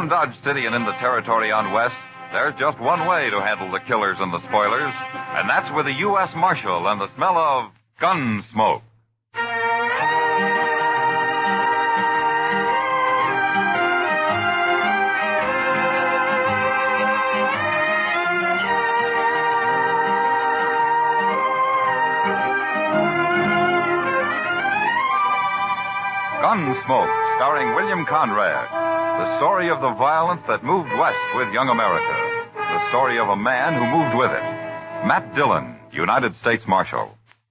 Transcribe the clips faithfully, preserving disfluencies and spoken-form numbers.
Around Dodge City and in the territory on West, there's just one way to handle the killers and the spoilers, and that's with a U S Marshal and the smell of gun smoke. Gunsmoke, starring William Conrad. The story of the violence that moved west with young America. The story of a man who moved with it. Matt Dillon, United States Marshal.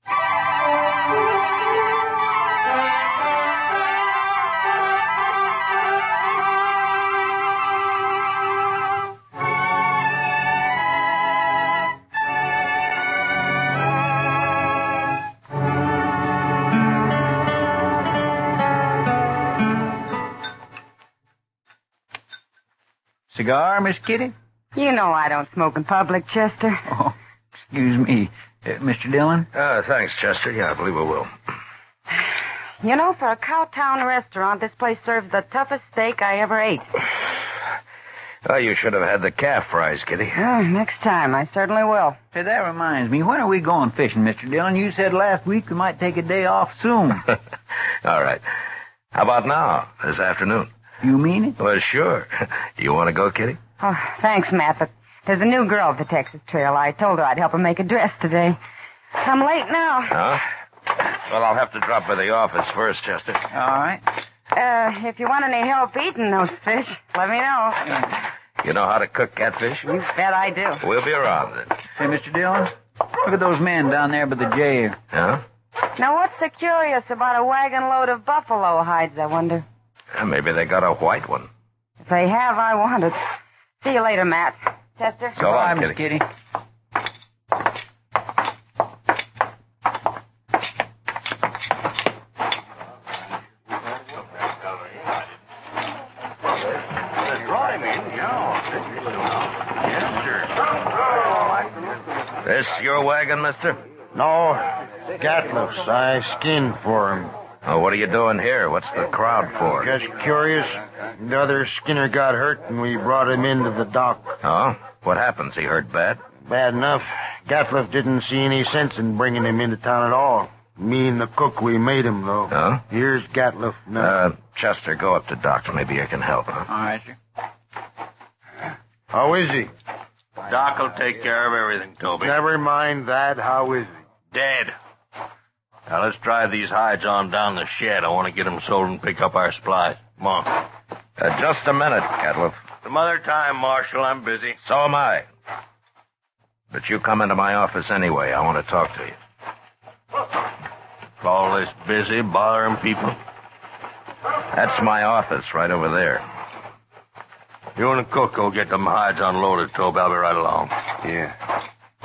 Cigar, Miss Kitty? You know I don't smoke in public, Chester. Oh, excuse me. Uh, Mister Dillon? Uh, thanks, Chester. Yeah, I believe I will. You know, for a Cowtown restaurant, this place serves the toughest steak I ever ate. Oh, you should have had the calf fries, Kitty. Uh, next time, I certainly will. Hey, that reminds me. When are we going fishing, Mister Dillon? You said last week we might take a day off soon. All right. How about now, this afternoon? You mean it? Well, sure. You want to go, Kitty? Oh, thanks, Matt, but there's a new girl at the Texas Trail. I told her I'd help her make a dress today. I'm late now. Huh? Well, I'll have to drop by the office first, Chester. All right. Uh, if you want any help eating those fish, let me know. You know how to cook catfish? You bet I do. We'll be around then. Hey, Mister Dillon, look at those men down there by the jail. Huh? Now, what's so curious about a wagon load of buffalo hides, I wonder? Uh, maybe they got a white one. If they have, I want it. See you later, Matt. Chester? So long, Miss Kitty. This your wagon, mister? No, Gatliff's. I skinned for him. Oh, what are you doing here? What's the crowd for? Just curious. The other Skinner got hurt, and we brought him into the dock. Oh? What happens? He hurt bad? Bad enough. Gatliff didn't see any sense in bringing him into town at all. Me and the cook, we made him, though. Oh? Here's Gatliff now. Uh, Chester, go up to Doc. Maybe you can help, huh? All right, sir. How is he? Doc will take care of everything, Toby. Never mind that. How is he? Dead. Now, let's drive these hides on down the shed. I want to get them sold and pick up our supplies. Come on. Uh, just a minute, Gatliff. Some other time, Marshal. I'm busy. So am I. But you come into my office anyway. I want to talk to you. All this busy, bothering people. That's my office right over there. You and the cook go get them hides unloaded, Toby. I'll be right along. Yeah.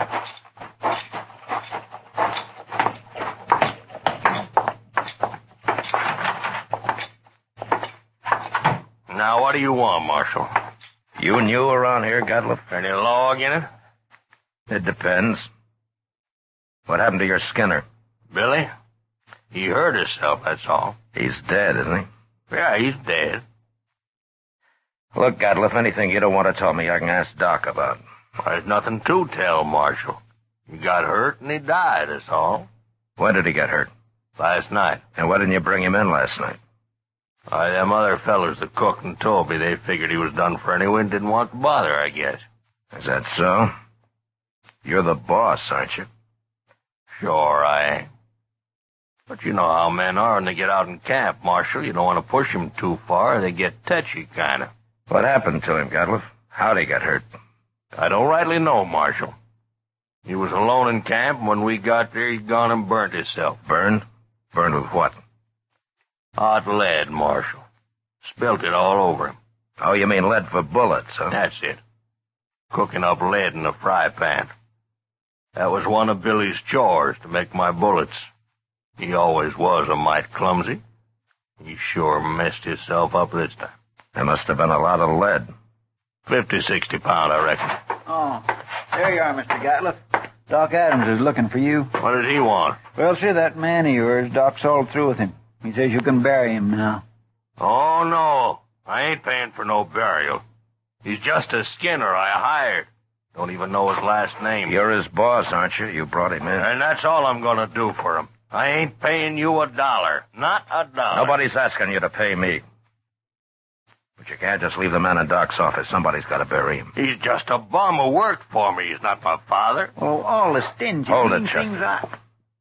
Now, what do you want, Marshal? You new around here, Gatliff? Any log in it? It depends. What happened to your Skinner? Billy? He hurt himself, that's all. He's dead, isn't he? Yeah, he's dead. Look, Gatliff, anything you don't want to tell me, I can ask Doc about. Well, there's nothing to tell, Marshal. He got hurt and he died, that's all. When did he get hurt? Last night. And why didn't you bring him in last night? Why, them other fellers, the cook and Toby, they figured he was done for anyway and didn't want to bother, I guess. Is that so? You're the boss, aren't you? Sure I ain't. But you know how men are when they get out in camp, Marshal. You don't want to push them too far. They get touchy, kind of. What happened to him, Gatliff? How'd he get hurt? I don't rightly know, Marshal. He was alone in camp, and when we got there, he'd gone and burnt himself. Burned? Burned with what? Hot lead, Marshal. Spilt it all over him. Oh, you mean lead for bullets, huh? That's it. Cooking up lead in a fry pan. That was one of Billy's chores, to make my bullets. He always was a mite clumsy. He sure messed himself up this time. There must have been a lot of lead. Fifty, sixty pound, I reckon. Oh, there you are, Mister Gatliff. Doc Adams is looking for you. What does he want? Well, see, that man of yours, Doc's all through with him. He says you can bury him now. Oh, no. I ain't paying for no burial. He's just a skinner I hired. Don't even know his last name. You're his boss, aren't you? You brought him in. And that's all I'm gonna do for him. I ain't paying you a dollar. Not a dollar. Nobody's asking you to pay me. But you can't just leave the man in Doc's office. Somebody's got to bury him. He's just a bum who worked for me. He's not my father. Oh, all the stingy Hold it, mean Chester. things I...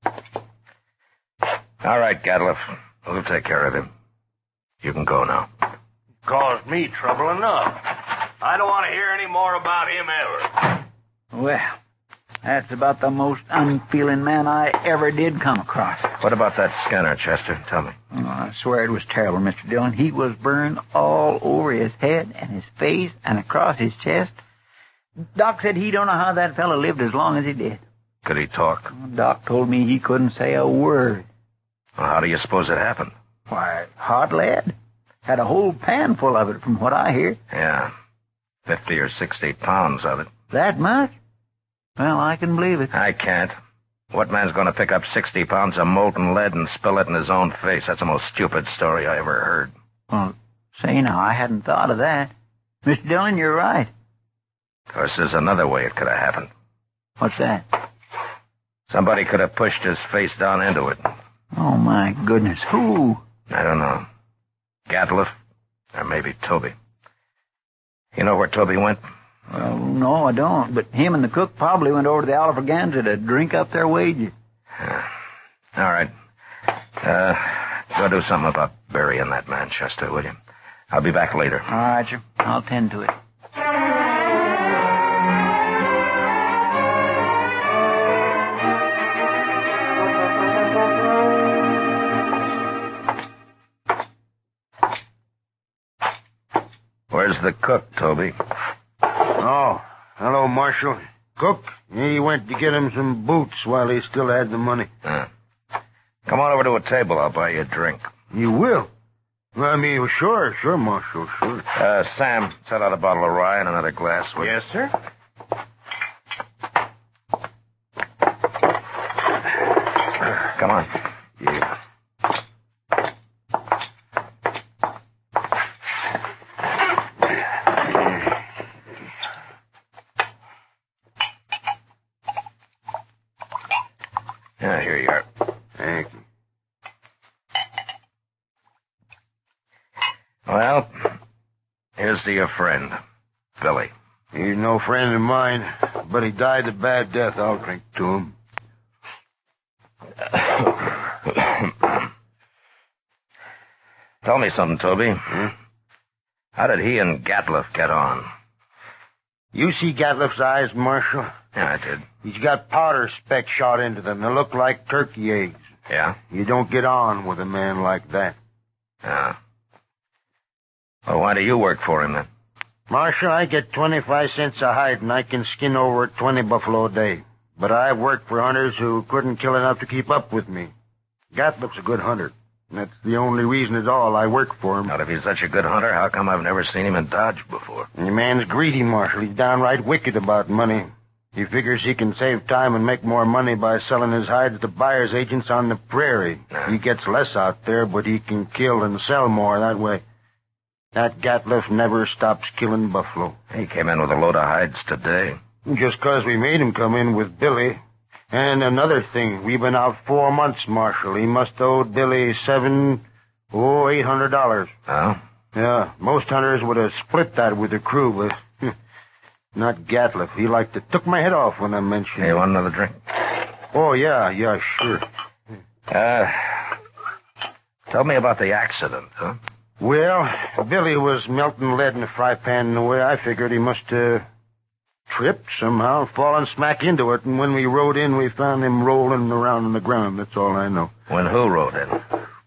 All right, Gatliff. We'll take care of him. You can go now. Caused me trouble enough. I don't want to hear any more about him ever. Well, that's about the most unfeeling man I ever did come across. What about that Skinner, Chester? Tell me. Oh, I swear it was terrible, Mister Dillon. He was burned all over his head and his face and across his chest. Doc said he don't know how that fellow lived as long as he did. Could he talk? Doc told me he couldn't say a word. Well, how do you suppose it happened? Why, hot lead. Had a whole pan full of it, from what I hear. Yeah. Fifty or sixty pounds of it. That much? Well, I can believe it. I can't. What man's going to pick up sixty pounds of molten lead and spill it in his own face? That's the most stupid story I ever heard. Well, say now, I hadn't thought of that. Mister Dillon, you're right. Of course, there's another way it could have happened. What's that? Somebody could have pushed his face down into it. Oh, my goodness. Who? I don't know. Gatliff, or maybe Toby. You know where Toby went? Well, no, I don't. But him and the cook probably went over to the Alfraganza to drink up their wages. Uh, all right. Uh, go do something about burying that man, Chester, will you? I'll be back later. All right, sir. I'll tend to it. Where's the cook, Toby? Oh, hello, Marshal. Cook? He went to get him some boots while he still had the money. Uh, come on over to a table. I'll buy you a drink. You will? Well, I mean, sure, sure, Marshal, sure. Uh, Sam, set out a bottle of rye and another glass. Will you? Yes, sir. Come on. Yeah. Yeah, here you are. Thank you. Well, here's to your friend, Billy. He's no friend of mine, but he died a bad death. I'll drink to him. Tell me something, Toby. Hmm? How did he and Gatliff get on? You see Gatliff's eyes, Marshal? Yeah, I did. He's got powder specks shot into them. They look like turkey eggs. Yeah? You don't get on with a man like that. Yeah. Well, why do you work for him, then? Marshal, I get twenty-five cents a hide, and I can skin over twenty buffalo a day. But I've worked for hunters who couldn't kill enough to keep up with me. Gatliff's a good hunter. That's the only reason at all I work for him. Not if he's such a good hunter, how come I've never seen him in Dodge before? The man's greedy, Marshal. He's downright wicked about money. He figures he can save time and make more money by selling his hides to buyer's agents on the prairie. Yeah. He gets less out there, but he can kill and sell more that way. That Gatliff never stops killing buffalo. He came in with a load of hides today. Just 'cause we made him come in with Billy. And another thing, we've been out four months, Marshal. He must owe Billy seven, oh, eight hundred dollars. Oh? Yeah, most hunters would have split that with the crew, but not Gatliff. He like to took my head off when I mentioned Hey, it. you want another drink? Oh, yeah, yeah, sure. Uh, tell me about the accident, huh? Well, Billy was melting lead in the fry pan, and the way I figured he must have tripped somehow, fallen smack into it, and when we rode in, we found him rolling around on the ground. That's all I know. When who rode in?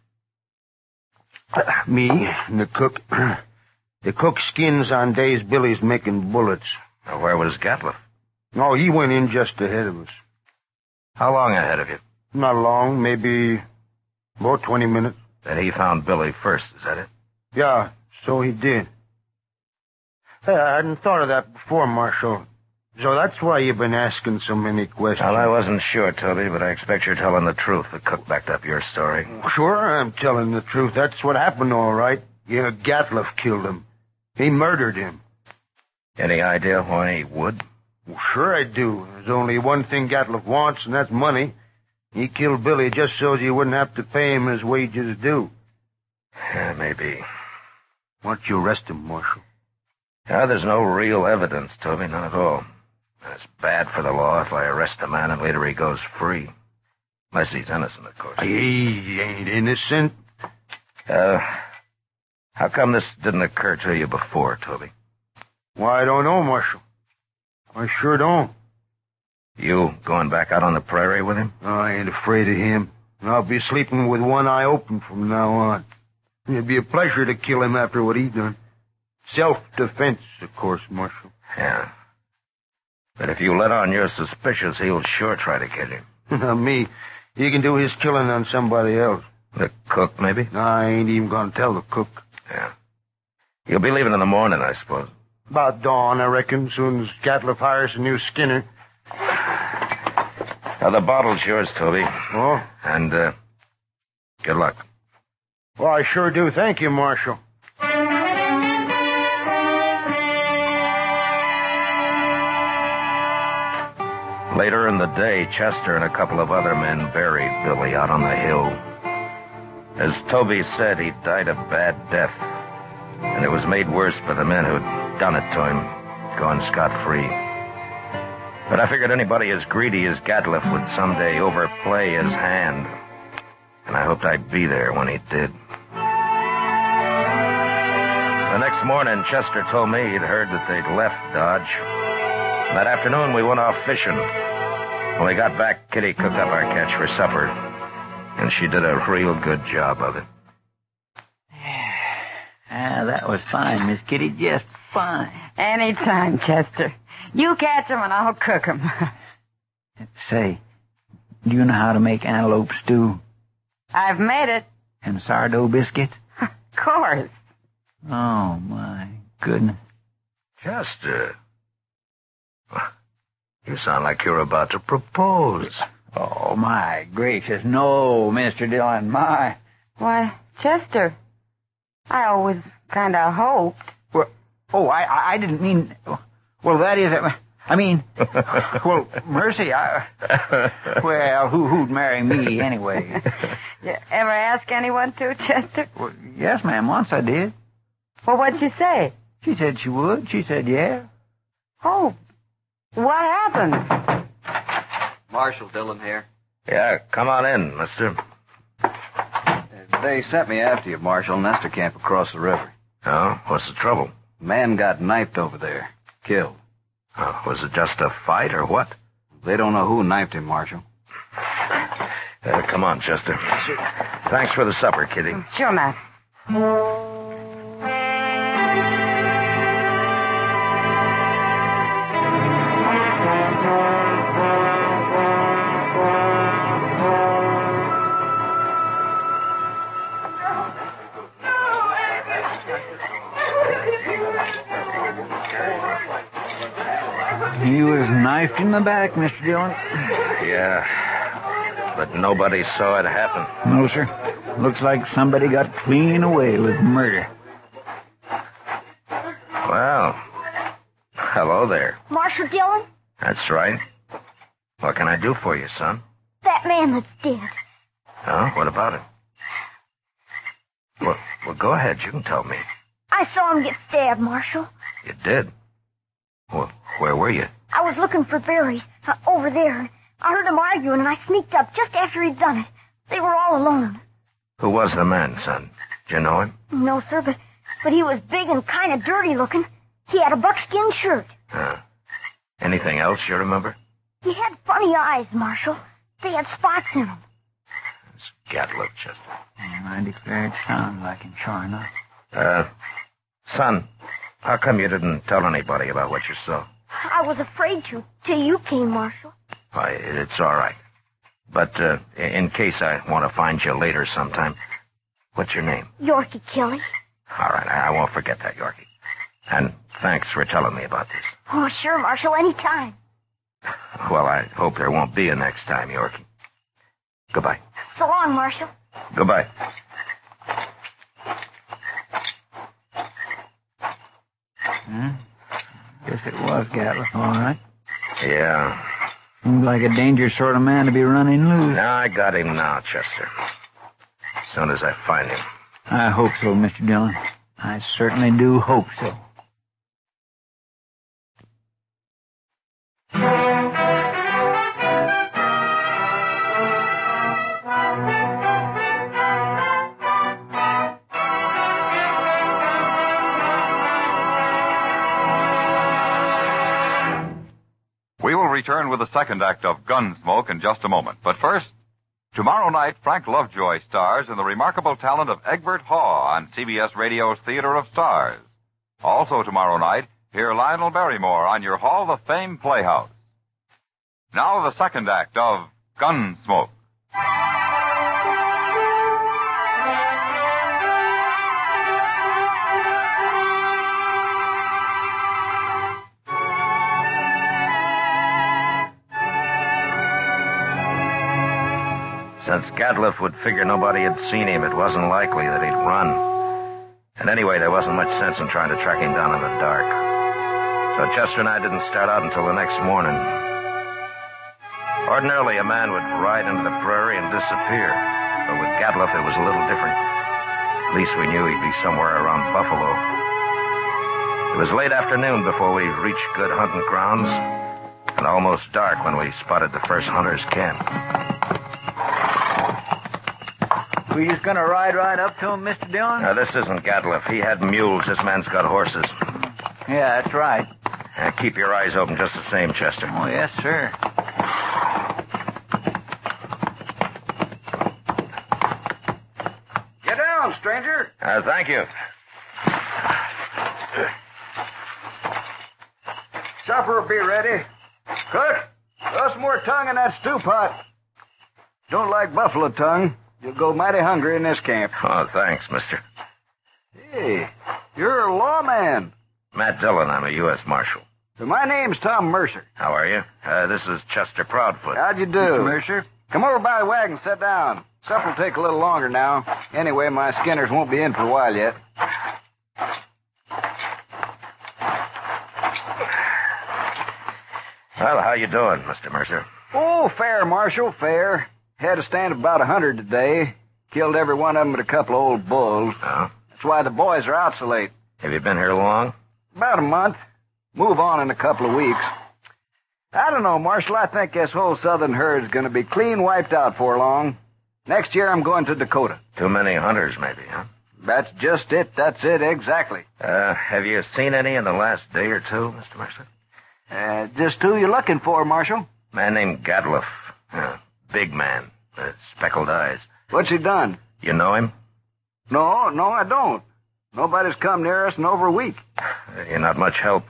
Me and the cook. The cook skins on days Billy's making bullets. Now, where was Gatliff? Oh, he went in just ahead of us. How long ahead of you? Not long, maybe about twenty minutes. Then he found Billy first, is that it? Yeah, so he did. Hey, I hadn't thought of that before, Marshal. So that's why you've been asking so many questions. Well, I wasn't sure, Toby, but I expect you're telling the truth. The cook backed up your story. Sure, I'm telling the truth. That's what happened, all right. Yeah, Gatliff killed him. He murdered him. Any idea why he would? Well, sure I do. There's only one thing Gatliff wants, and that's money. He killed Billy just so you wouldn't have to pay him his wages due. Yeah, maybe. Why don't you arrest him, Marshal? Yeah, there's no real evidence, Toby, not at all. It's bad for the law if I arrest a man and later he goes free. Unless he's innocent, of course. He ain't innocent. Uh, how come this didn't occur to you before, Toby? Why, I don't know, Marshal. I sure don't. You going back out on the prairie with him? I ain't afraid of him. I'll be sleeping with one eye open from now on. It'd be a pleasure to kill him after what he done. Self-defense, of course, Marshal. Yeah. But if you let on you're suspicious, he'll sure try to kill you. Not me. He can do his killing on somebody else. The cook, maybe? I ain't even gonna tell the cook. Yeah. You'll be leaving in the morning, I suppose. About dawn, I reckon, soon as Gatliff hires a new skinner. Now, the bottle's yours, Toby. Oh? And, uh, good luck. Well, I sure do. Thank you, Marshal. Later in the day, Chester and a couple of other men buried Billy out on the hill. As Toby said, he died a bad death, and it was made worse by the men who'd done it to him, gone scot-free. But I figured anybody as greedy as Gatliff would someday overplay his hand, and I hoped I'd be there when he did. The next morning, Chester told me he'd heard that they'd left Dodge. That afternoon, we went off fishing. When we got back, Kitty cooked up our catch for supper, and she did a real good job of it. Ah, that was fine, Miss Kitty, just fine. Anytime, Chester. You catch 'em and I'll cook 'em. Say, do you know how to make antelope stew? I've made it. And sourdough biscuits? Of course. Oh, my goodness. Chester, you sound like you're about to propose. Oh, my gracious, no, Mister Dillon, my... Why, Chester, I always kind of hoped. Well, oh, I, I didn't mean... Well, that is... I mean... Well, mercy, I... Well, who, who'd marry me anyway? You ever ask anyone to, Chester? Well, yes, ma'am, once I did. Well, what'd she say? She said she would. She said, yeah. Oh, what happened? Marshal Dillon here. Yeah, come on in, mister. Uh, They sent me after you, Marshal. Nestor camp across the river. Oh, what's the trouble? Man got knifed over there. Killed. Oh, was it just a fight or what? They don't know who knifed him, Marshal. Uh, come on, Chester. Thanks for the supper, Kitty. Sure, Matt. He was knifed in the back, Mister Dillon. Yeah, but nobody saw it happen. No, sir. Looks like somebody got clean away with murder. Well, hello there. Marshal Dillon? That's right. What can I do for you, son? That man that's dead. Oh, what about it? Well, well, go ahead. You can tell me. I saw him get stabbed, Marshal. You did? Well, where were you? I was looking for berries uh, over there. I heard them arguing, and I sneaked up just after he'd done it. They were all alone. Who was the man, son? Did you know him? No, sir, but, but he was big and kind of dirty looking. He had a buckskin shirt. Huh. Anything else you remember? He had funny eyes, Marshal. They had spots in them. It's Gatliff, Chester. And I declare it sounds like him, sure enough. Uh, son, how come you didn't tell anybody about what you saw? I was afraid to, till you came, Marshal. Why, it's all right. But, uh, in case I want to find you later sometime, what's your name? Yorkie Kelly. All right, I won't forget that, Yorkie. And thanks for telling me about this. Oh, sure, Marshal, any time. Well, I hope there won't be a next time, Yorkie. Goodbye. So long, Marshal. Goodbye. Hmm? Guess it was Gatliff, all right. Yeah. Seems like a dangerous sort of man to be running loose. Now I got him now, Chester. As soon as I find him. I hope so, Mister Dillon. I certainly do hope so. We will return with the second act of Gunsmoke in just a moment. But first, tomorrow night, Frank Lovejoy stars in the remarkable talent of Egbert Haw on C B S Radio's Theater of Stars. Also tomorrow night, hear Lionel Barrymore on your Hall of Fame Playhouse. Now the second act of Gunsmoke. Since Gatliff would figure nobody had seen him, it wasn't likely that he'd run. And anyway, there wasn't much sense in trying to track him down in the dark. So Chester and I didn't start out until the next morning. Ordinarily, a man would ride into the prairie and disappear. But with Gatliff, it was a little different. At least we knew he'd be somewhere around Buffalo. It was late afternoon before we reached good hunting grounds, and almost dark when we spotted the first hunter's camp. We just gonna ride right up to him, Mister Dillon? Now, this isn't Gatliff. He had mules. This man's got horses. Yeah, that's right. Now, keep your eyes open just the same, Chester. Oh, yes, sir. Get down, stranger. Uh, thank you. Supper will be ready. Cook, throw some more tongue in that stew pot. Don't like buffalo tongue. You'll go mighty hungry in this camp. Oh, thanks, mister. Hey, you're a lawman. Matt Dillon, I'm a U S Marshal. So my name's Tom Mercer. How are you? Uh, this is Chester Proudfoot. How'd you do? Mister Mercer? Come over by the wagon, sit down. Supper'll take a little longer now. Anyway, my skinners won't be in for a while yet. Well, how you doing, Mister Mercer? Oh, fair, Marshal, fair. Had a stand of about a hundred today. Killed every one of them but a couple of old bulls. Oh? That's why the boys are out so late. Have you been here long? About a month. Move on in a couple of weeks. I don't know, Marshal. I think this whole southern herd's going to be clean wiped out for long. Next year I'm going to Dakota. Too many hunters, maybe, huh? That's just it. That's it, exactly. Uh, have you seen any in the last day or two, Mister Mercer? Uh, just who you looking for, Marshal? Man named Gatliff. Uh, big man. Uh, speckled eyes. What's he done? You know him? No, no, I don't. Nobody's come near us in over a week. Uh, you're not much help.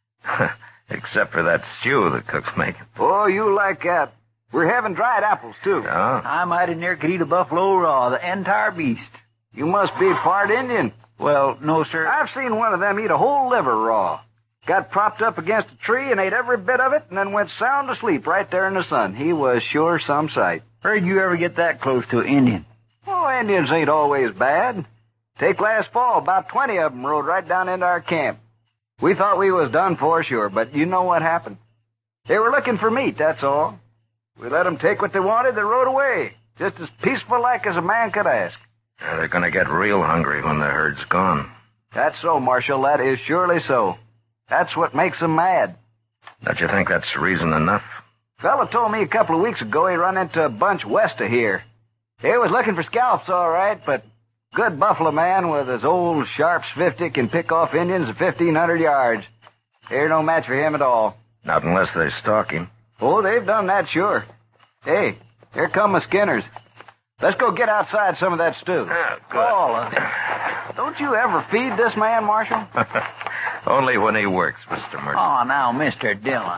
Except for that stew the cook's making. Oh, you like that. We're having dried apples, too. Oh? I mighty near could eat a buffalo raw, the entire beast. You must be part Indian. Well, no, sir. I've seen one of them eat a whole liver raw. Got propped up against a tree and ate every bit of it and then went sound asleep right there in the sun. He was sure some sight. Where'd you ever get that close to an Indian? Oh, Indians ain't always bad. Take last fall, about twenty of them rode right down into our camp. We thought we was done for, sure, but you know what happened. They were looking for meat, that's all. We let them take what they wanted, they rode away. Just as peaceful like as a man could ask. Uh, they're gonna get real hungry when the herd's gone. That's so, Marshal. That is surely so. That's what makes them mad. Don't you think that's reason enough? Fella told me a couple of weeks ago he run into a bunch west of here. He was looking for scalps, all right, but good buffalo man with his old Sharps fifty can pick off Indians at fifteen hundred yards. They're no match for him at all. Not unless they stalk him. Oh, they've done that, sure. Hey, here come my skinners. Let's go get outside some of that stew. Oh, good. All of it. Don't you ever feed this man, Marshal? Only when he works, Mister Mercer. Oh, now, Mister Dillon.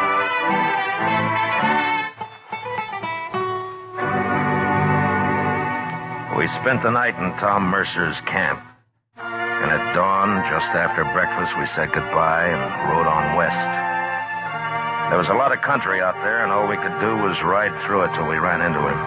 We spent the night in Tom Mercer's camp. And at dawn, just after breakfast, we said goodbye and rode on west. There was a lot of country out there, and all we could do was ride through it till we ran into him.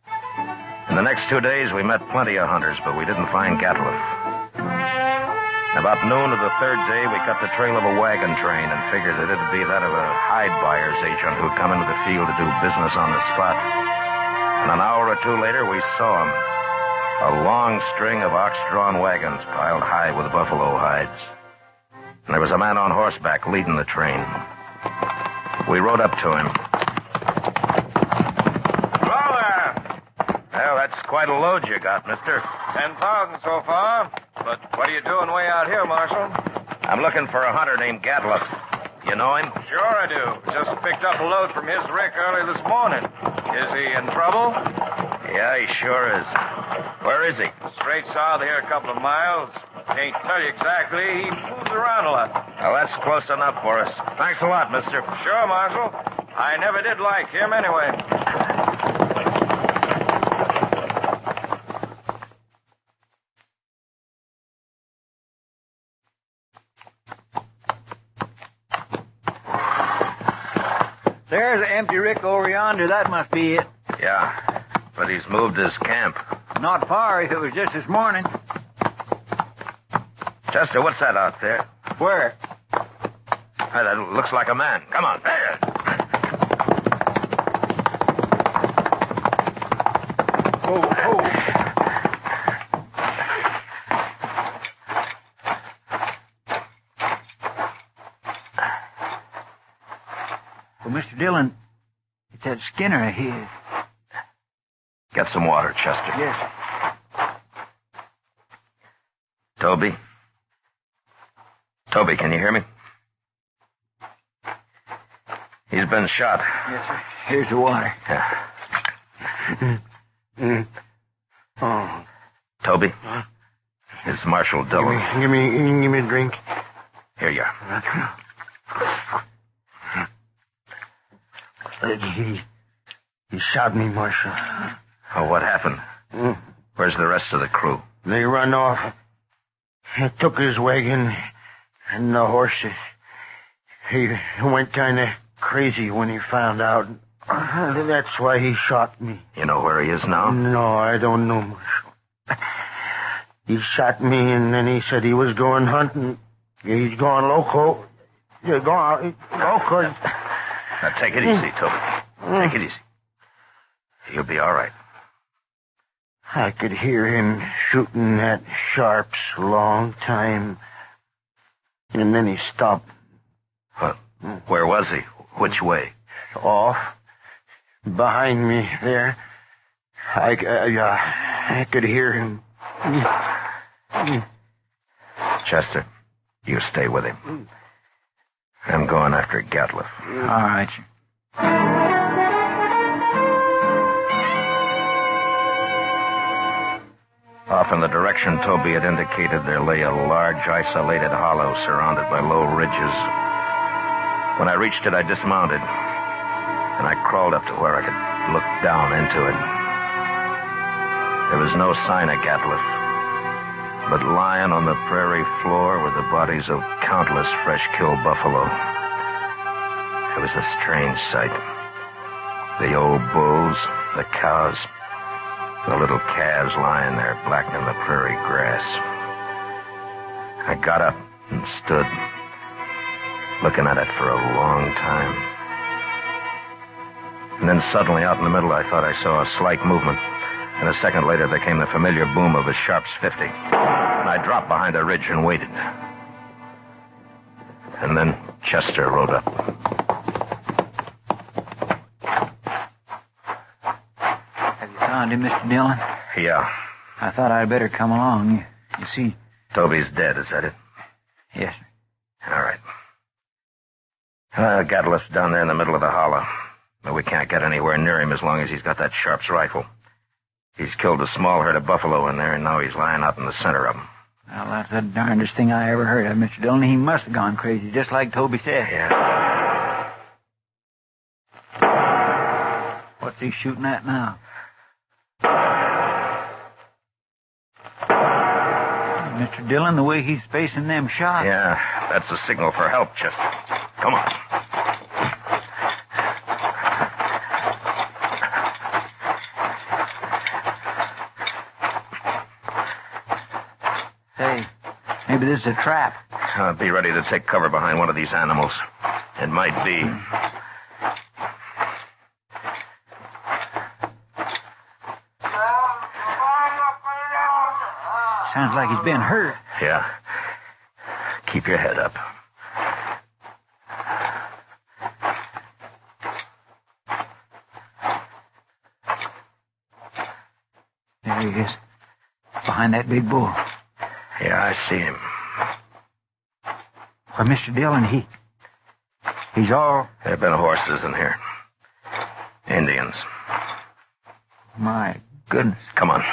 In the next two days, we met plenty of hunters, but we didn't find Gatliff. About noon of the third day, we cut the trail of a wagon train and figured that it'd be that of a hide buyer's agent who'd come into the field to do business on the spot. And an hour or two later, we saw him. A long string of ox-drawn wagons piled high with buffalo hides. And there was a man on horseback leading the train. We rode up to him. Hello there. Well, that's quite a load you got, mister. Ten thousand so far. But what are you doing way out here, Marshal? I'm looking for a hunter named Gatliff. You know him? Sure I do. Just picked up a load from his rick early this morning. Is he in trouble? Yeah, he sure is. Where is he? Straight south here a couple of miles. Can't tell you exactly. He moves around a lot. Well, that's close enough for us. Thanks a lot, mister. Sure, Marshal. I never did like him anyway. There's an empty rick over yonder. That must be it. Yeah, but he's moved his camp. Not far if it was just this morning. Chester, what's that out there? Where? Hey, that looks like a man. Come on. There. Oh, oh. Well, Mister Dillon, it's that Skinner of his. Get some water, Chester. Yes. Toby? Toby, can you hear me? He's been shot. Yes, sir. Here's the water. Yeah. Mm. Oh. Toby? Huh? It's Marshal Dillon. Give me, give me, give me a drink. Here you are. He, he shot me, Marshal. Oh, what happened? Mm. Where's the rest of the crew? They run off. He took his wagon and the horses. He went kind of crazy when he found out. That's why he shot me. You know where he is now? No, I don't know, Marshal. He shot me, and then he said he was going hunting. He's going loco. He's going loco. Now, take it easy, Toby. Take it easy. You'll be all right. I could hear him shooting at Sharps a long time. And then he stopped. Well, where was he? Which way? Off. Behind me there. I, I, uh, I could hear him. Chester, you stay with him. I'm going after Gatliff. All right, sir. Off in the direction Toby had indicated, there lay a large, isolated hollow surrounded by low ridges. When I reached it, I dismounted, and I crawled up to where I could look down into it. There was no sign of Gatliff, but lying on the prairie floor were the bodies of countless fresh-killed buffalo. It was a strange sight. The old bulls, the cows, the little calves lying there blackening the prairie grass. I got up and stood, looking at it for a long time. And then suddenly, out in the middle, I thought I saw a slight movement. And a second later, there came the familiar boom of a Sharps fifty. And I dropped behind a ridge and waited. And then Chester rode up. Have you found him, Mister Dillon? Yeah. I thought I'd better come along. You, you see... Toby's dead, is that it? Yes, sir. All right. Uh, Gatliff's down there in the middle of the hollow. But we can't get anywhere near him as long as he's got that Sharps rifle. He's killed a small herd of buffalo in there, and now he's lying out in the center of them. Well, that's the darndest thing I ever heard of, Mister Dillon. He must have gone crazy, just like Toby said. Yeah. What's he shooting at now? Mister Dillon, the way he's facing them shots. Yeah, that's a signal for help, Chester. Come on. Maybe this is a trap. Uh, be ready to take cover behind one of these animals. It might be. Sounds like he's been hurt. Yeah. Keep your head up. There he is. Behind that big bull. Yeah, I see him. Why, Mister Dillon, he... He's all... There have been horses in here. Indians. My goodness. Come on.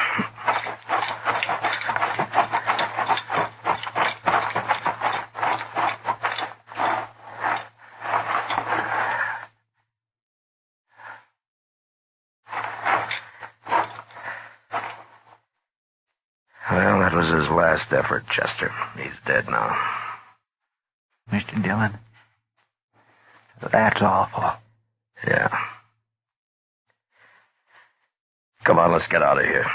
Well, that was his last effort, Chester. He's dead now. Mister Dillon, that's awful. Yeah. Come on, let's get out of here.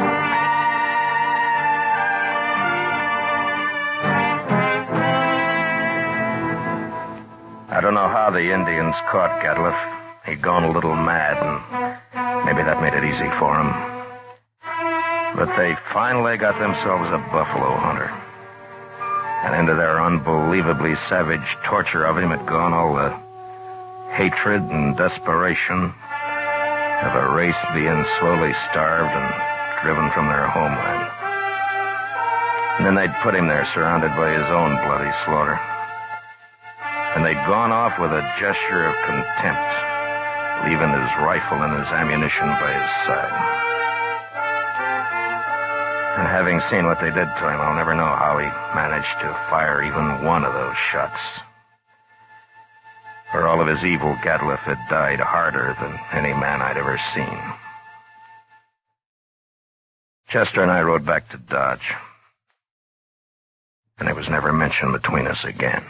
I don't know how the Indians caught Gatliff. He'd gone a little mad, and maybe that made it easy for him. But they finally got themselves a buffalo hunter. And into their unbelievably savage torture of him had gone all the hatred and desperation of a race being slowly starved and driven from their homeland. And then they'd put him there surrounded by his own bloody slaughter. And they'd gone off with a gesture of contempt, leaving his rifle and his ammunition by his side. And having seen what they did to him, I'll never know how he managed to fire even one of those shots. For all of his evil, Gatliff had died harder than any man I'd ever seen. Chester and I rode back to Dodge. And it was never mentioned between us again.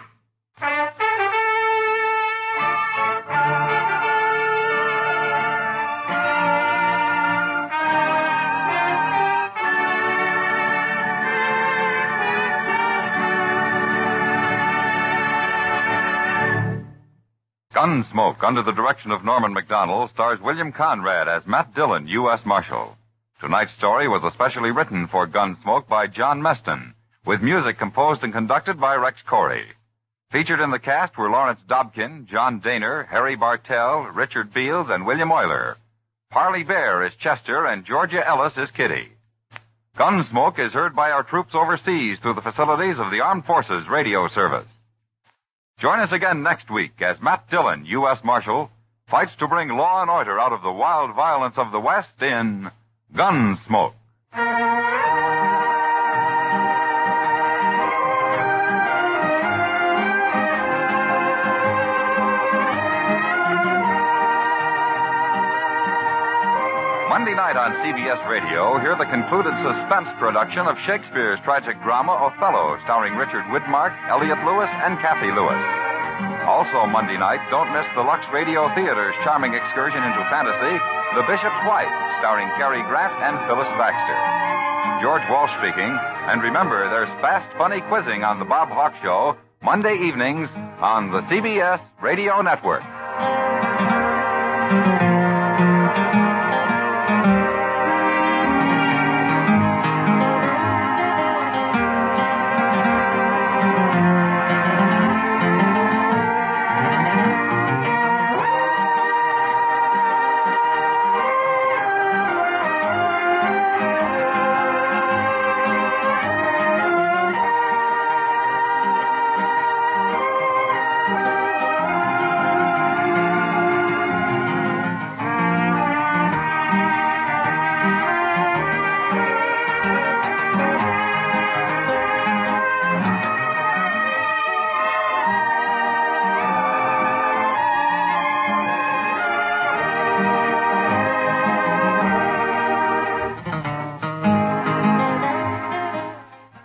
Gunsmoke, under the direction of Norman Macdonnell, stars William Conrad as Matt Dillon, U S Marshal. Tonight's story was especially written for Gunsmoke by John Meston, with music composed and conducted by Rex Corey. Featured in the cast were Lawrence Dobkin, John Daner, Harry Bartell, Richard Beals, and William Euler. Parley Bear is Chester, and Georgia Ellis is Kitty. Gunsmoke is heard by our troops overseas through the facilities of the Armed Forces Radio Service. Join us again next week as Matt Dillon, U S Marshal, fights to bring law and order out of the wild violence of the West in Gunsmoke. Monday night on C B S Radio, hear the concluded suspense production of Shakespeare's tragic drama Othello, starring Richard Widmark, Elliot Lewis, and Kathy Lewis. Also Monday night, don't miss the Lux Radio Theater's charming excursion into fantasy, The Bishop's Wife, starring Cary Grant and Phyllis Baxter. George Walsh speaking, and remember, there's fast, funny quizzing on The Bob Hawk Show, Monday evenings on the C B S Radio Network.